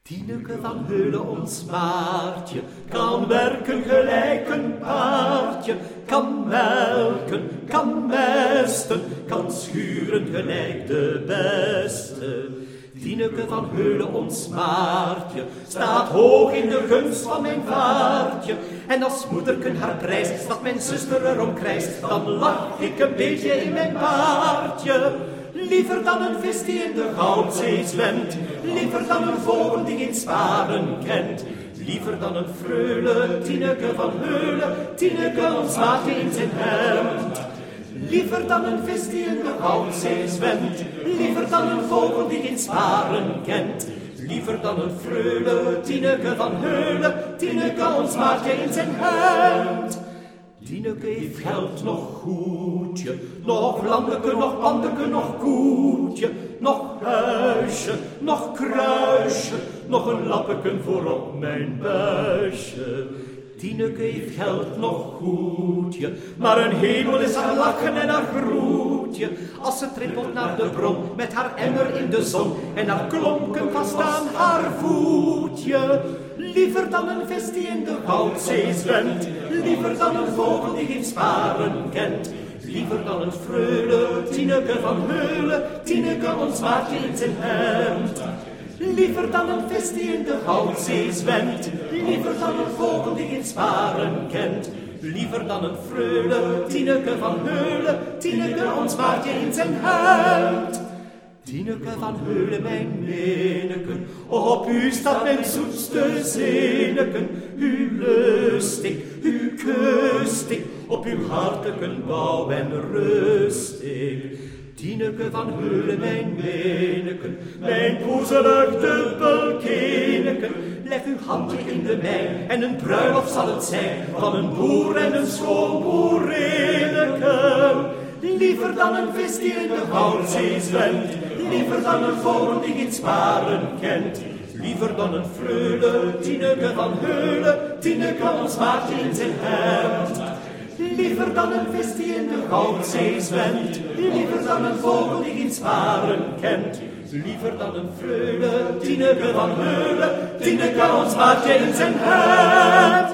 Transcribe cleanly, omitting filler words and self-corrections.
Tineke van Heulen, ons Maartje, kan werken gelijk een paardje, kan melken, kan mesten, kan schuren gelijk de beste. Tineke van Heulen, ons Maartje, staat hoog in de gunst van mijn vaartje. En als moederken haar prijst, dat mijn zuster erom krijst, dan lach ik een beetje in mijn paardje. Liever dan een vis die in de Goudzee zwemt, liever dan een vogel die geen sparen kent. Liever dan een freule, Tineke van Heulen, Tineke ons maatje in zijn hemd. Liever dan een vis die in de Goudzee zwemt, liever dan een vogel die geen sparen kent. Liever dan een freule, Tineke van Heulen, Tineke ons maatje in zijn hemd. Tineke heeft geld nog goedje, nog landeke, nog pandeke, nog koetje, nog huisje, nog kruisje, nog een lappeken voor op mijn buisje. Tineke heeft geld nog goedje, maar een hemel is haar lachen en haar groetje. Als ze trippelt naar de bron met haar emmer in de zon en haar klompen vast aan haar voetje. Liever dan een vis die in de Goudzee zwemt, liever dan een vogel die geen sparen kent. Liever dan een freule, Tineke van Heulen, Tineke ons maatje in zijn hemd. Liever dan een vis die in de Goudzee zwemt, liever dan een vogel die geen sparen kent. Liever dan een freule, Tineke van Heulen, Tineke ons maatje in zijn hemd. Tineke van Heulen, mijn meneken, op u staat mijn zoetste zeneken. U lust ik, u kust ik, op uw harteken bouw en rust ik. Tineke van Heulen, mijn meneken, mijn poezelig dubbelkeneken. Leg uw handje in de mijn en een bruiloft zal het zijn van een boer en een schoonboerinneke. Liever dan een vis die in de Goudzee zwemt, liever dan een vogel die geen sparen kent. Liever dan een freule, Tineke van Heulen, Tineke ons maatje in zijn hemd. Liever dan een vis die in de Goudzee zwemt, liever dan een vogel die geen sparen kent. Liever dan een freule, Tineke van Heulen, Tineke ons maatje in zijn hemd.